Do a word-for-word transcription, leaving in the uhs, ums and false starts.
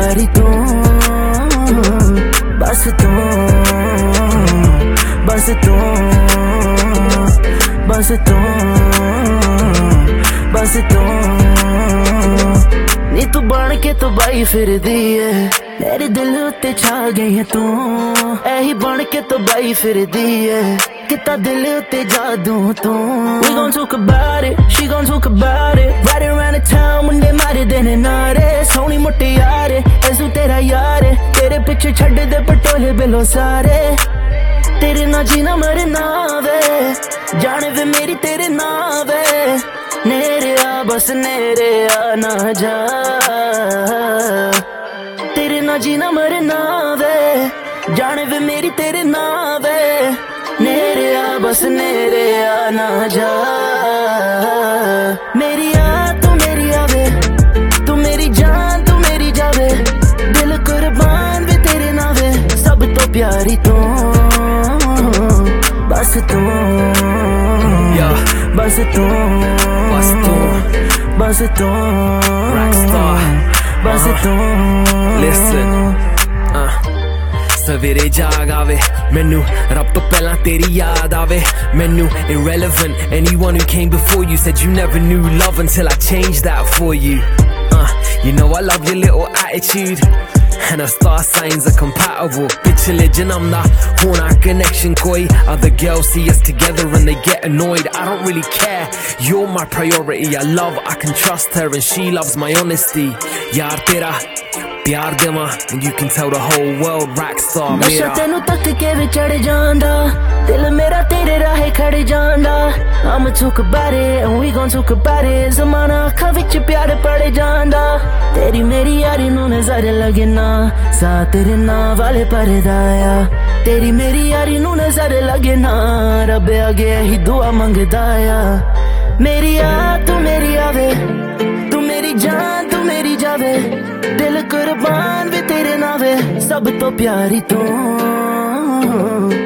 प्यारी तू, बस तू, बस तू, बस तू, बस तू। नी तू बन के तो बाई फिर दी है, मेरे दिल उत्ते छा गई है तू, ऐही बन के तो बाई फिर दी है, किता दिल उत्ते जादू तू। We gon' talk about it, she gon' talk about it, right around the town मुंडे मारे देने नारे, सोनी मोटी यारे ऐसू तेरा यारे, तेरे पिछे छड़ दे पटोले बिलो सारे, तेरे ना जीना मरना वे, जाने वे मेरी तेरे ना वे, नेरे आ बस नेरे आ ना जा, तेरे ना जीना मरना वे, जाने वे मेरी तेरे ना वे, नेरे आ बस नेरे आ ना जा। मेरी आ तू मेरी आवे, तू मेरी जान तू मेरी जावे, दिल कुर्बान भी तेरे नावे, सब तो प्यारी तू, बस तू, yeah. बस तू, बस तू, बस तू, Rockstar, बस तू। listen, uh. सवेरे जाग आवे मैनू, रब तो पहला तेरी याद आवे मैनू, irrelevant anyone who came before you said you never knew love until I changed that for you. uh, You know I love your little attitude, and our star signs are compatible. Bitch religion, I'm not hoona connection koi. Other girls see us together and they get annoyed. I don't really care, you're my priority. I love, I can trust her and she loves my honesty. Yaar tera प्यार देवा, and you can tell the whole world Rockstar मेरा। नशा तेनू तक के भी चढ़ जांदा, दिल मेरा तेरे राहे खड़ जांदा, I'm talk about it and we gon' talk about it, ज़माना अखां विच प्यार पड़ जांदा, तेरी मेरी यारी नू नज़र लगे ना, सा तेरे नां वाले पर्दा आ, तेरी मेरी यारी नू नज़र लगे ना, रब अगे ही दुआ मंगदा आ। मेरी आ तू मेरी आवे, तू मेरी जान तू मेरी जावे, दिल कुर्बान भी तेरे नावे, सब तो प्यारी तू,